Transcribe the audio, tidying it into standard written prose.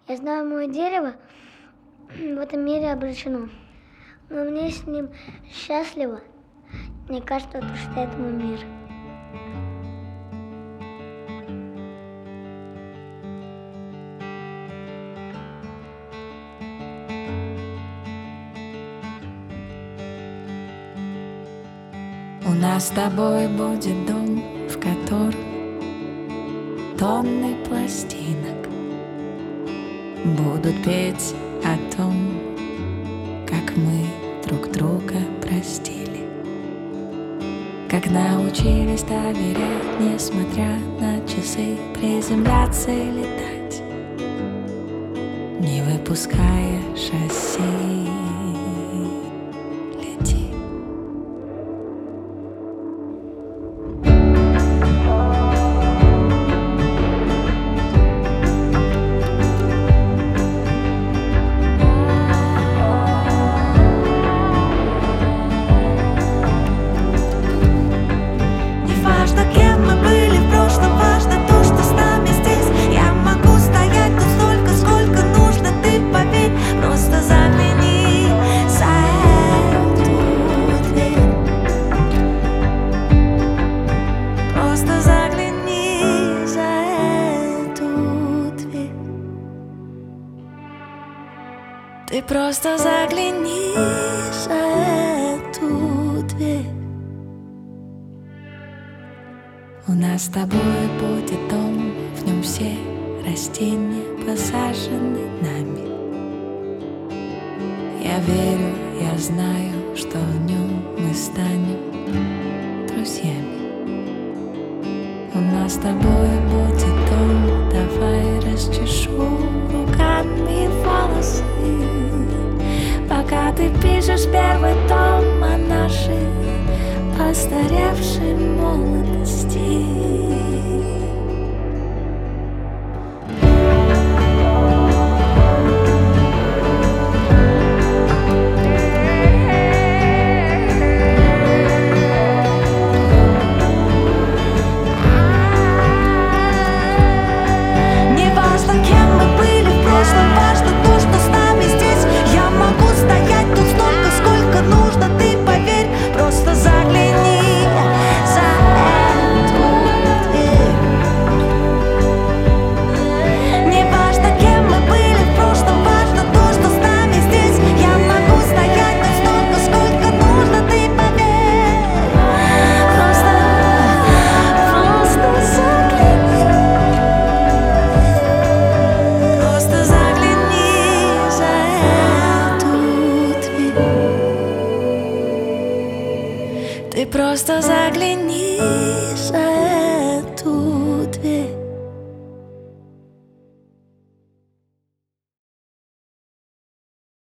Я знаю, мое дерево в этом мире обречено, но мне с ним счастливо. Мне кажется, что этому мир. У нас с тобой будет дом, в котором тонны пластинок будут петь о том, как мы друг друга простили, как научились доверять, несмотря на часы, приземляться и летать, не выпуская шасси. Лети. Ты просто загляни за эту дверь. У нас с тобой будет дом, в нем все растения посажены нами. Я верю, я знаю, что в нем мы станем друзьями. У нас с тобой будет дом, давай расчешу руками волосы, пока ты пишешь первый том о нашей постаревшей молодости. Ты просто загляни за эту